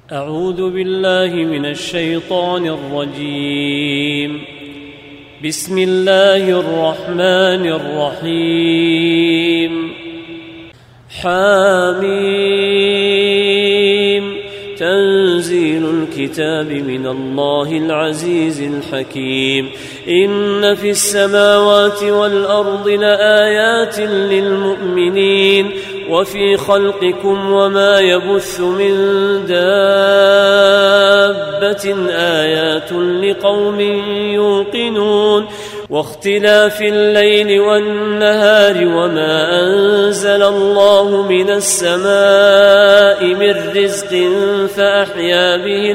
أعوذ بالله من الشيطان الرجيم. بسم الله الرحمن الرحيم. حاميم. تنزيل الكتاب من الله العزيز الحكيم. إن في السماوات والأرض لآيات للمؤمنين وفي خلقكم وما يبث من دابة آيات لقوم يوقنون. واختلاف الليل والنهار وما أنزل الله من السماء من رزق فأحيا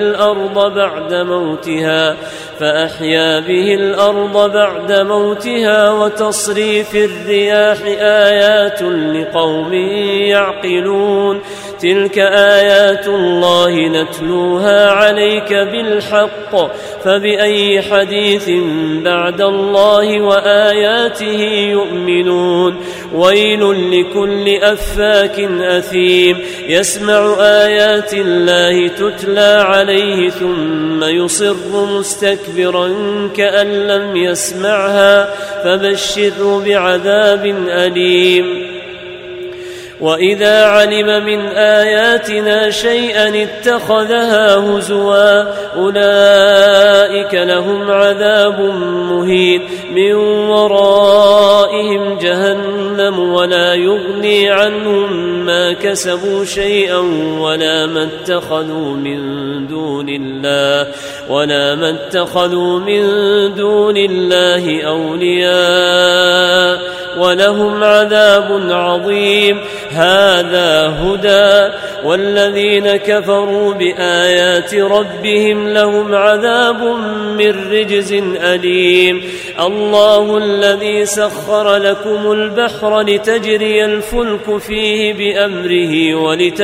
به الأرض بعد موتها وتصريف الرياح آيات لقوم يعقلون. تلك آيات الله نتلوها عليك بالحق فبأي حديث بعد الله وآياته يؤمنون. ويل لكل أفاك أثيم يسمع آيات الله تتلى عليه ثم يصر مستكبرا كأن لم يسمعها فبشره بعذاب أليم. وإذا علم من آياتنا شيئا اتخذها هزوا أولئك لهم عذاب مهين من ورائهم جهنم ولا يغني عنهم ما كسبوا شيئا ولا ما اتخذوا من دون الله أولياء ولهم عذاب عظيم. هذا هدى والذين كفروا بآيات ربهم لهم عذاب من رجز أليم. الله الذي سخر لكم البحر لتجري الفلك فيه بأمره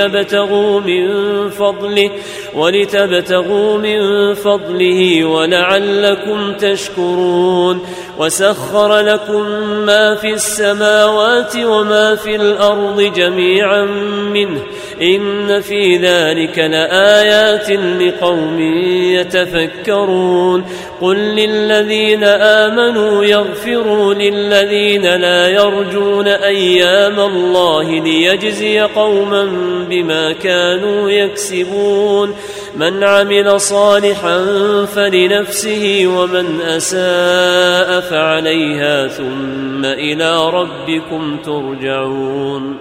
ولتبتغوا من فضله ولعلكم تشكرون. وسخر لكم ما في السماوات وما في الأرض جميعا منه إن في ذلك لآيات لقوم يتفكرون. قل للذين آمنوا يغفروا للذين لا يرجون أيام الله ليجزي قوما بما كانوا يكسبون. من عمل صالحا فلنفسه ومن أساء فعليها ثم إلى ربكم ترجعون.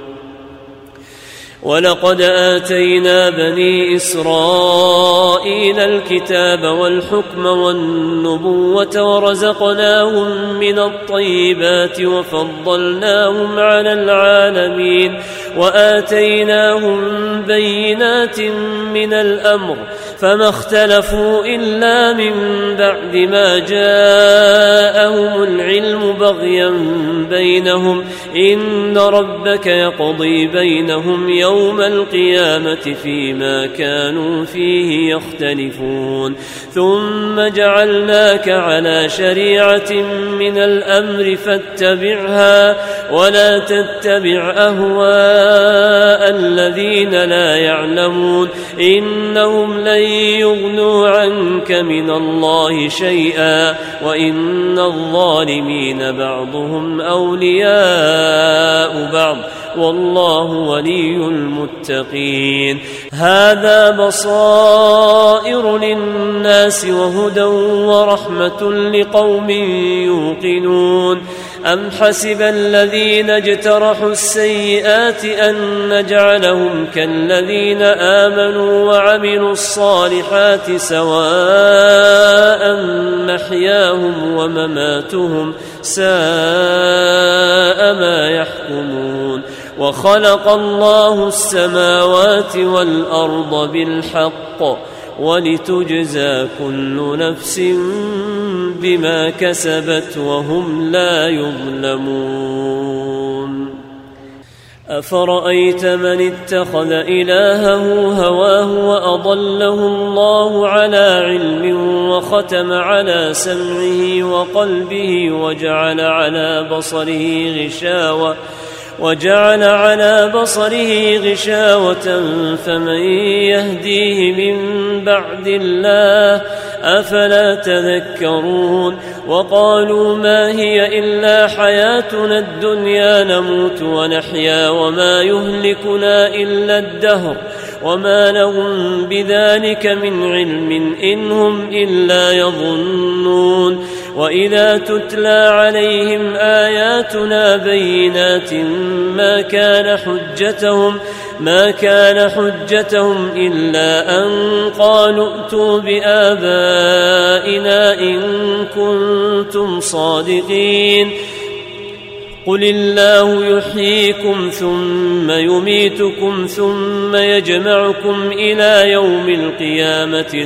ولقد آتينا بني إسرائيل الكتاب والحكم والنبوة ورزقناهم من الطيبات وفضلناهم على العالمين وآتيناهم بينات من الأمر فما اختلفوا إلا من بعد ما جاءهم العلم بغيا بينهم. إن ربك يقضي بينهم يوم القيامة فيما كانوا فيه يختلفون. ثم جعلناك على شريعة من الأمر فاتبعها ولا تتبع أهواء الذين لا يعلمون إنهم لن يغنوا عنك من الله شيئا وإن الظالمين بعضهم أولياء بعض والله ولي المتقين. هذا بصائر للناس وهدى ورحمة لقوم يوقنون. أم حسب الذين اجترحوا السيئات أن نجعلهم كالذين آمنوا وعملوا الصالحات سواء محياهم ومماتهم ساء ما يحكمون. وخلق الله السماوات والأرض بالحق ولتجزى كل نفس بما كسبت وهم لا يظلمون. أفرأيت من اتخذ إلهه هواه وأضله الله على علم وختم على سمعه وقلبه وجعل على بصره غشاوة وجعل على بصره غشاوة فمن يهديه من بعد الله أفلا تذكرون وقالوا ما هي إلا حياتنا الدنيا نموت ونحيا وما يهلكنا إلا الدهر وما لهم بذلك من علم إن هم إلا يظنون وإذا تتلى عليهم آياتنا بينات ما كان حجتهم إلا أن قالوا ائتوا بآبائنا إن كنتم صادقين قل الله يحييكم ثم يميتكم ثم يجمعكم إلى يوم القيامة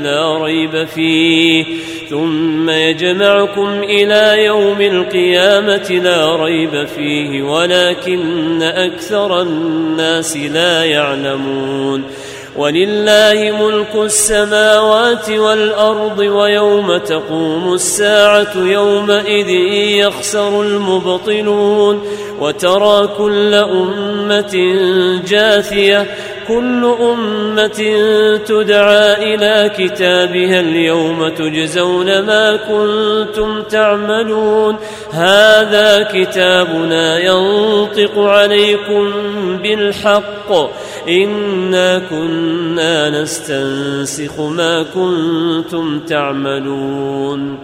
لا ريب فيه ولكن أكثر الناس لا يعلمون ولله ملك السماوات والأرض ويوم تقوم الساعة يومئذ يخسر المبطلون وترى كل أمة جاثية كل أمة تدعى إلى كتابها اليوم تجزون ما كنتم تعملون هذا كتابنا ينطق عليكم بالحق إنا كنا نستنسخ ما كنتم تعملون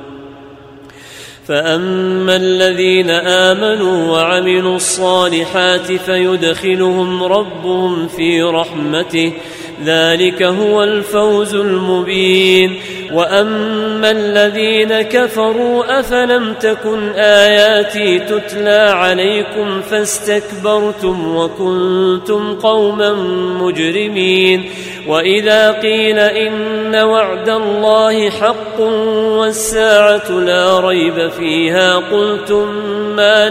فأما الذين آمنوا وعملوا الصالحات فيدخلهم ربهم في رحمته ذلك هو الفوز المبين وأما الذين كفروا أفلم تكن آياتي تتلى عليكم فاستكبرتم وكنتم قوما مجرمين وإذا قيل إن وعد الله حق والساعة لا ريب فيها قلتم ما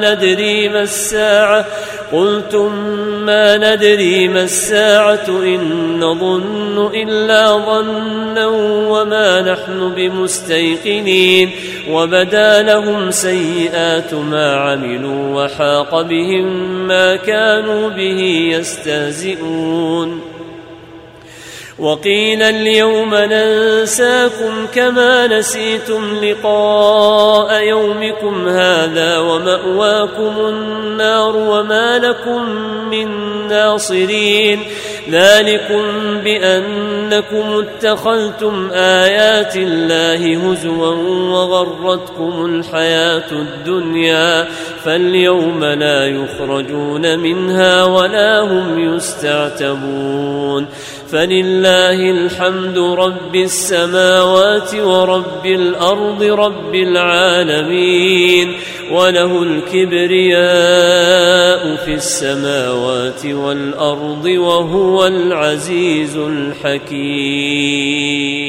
ندري ما الساعة إن نظن إلا ظنا وما نحن بمستيقنين وبدا لهم سيئات ما عملوا وحاق بهم ما كانوا به يستهزئون وقيل اليوم ننساكم كما نسيتم لقاء يومكم هذا ومأواكم النار وما لكم من ناصرين ذلكم بأنكم اتخذتم آيات الله هزوا وغرتكم الحياة الدنيا فاليوم لا يخرجون منها ولا هم يستعتبون فلله الحمد رب السماوات ورب الأرض رب العالمين وله الكبرياء في السماوات والأرض وهو العزيز الحكيم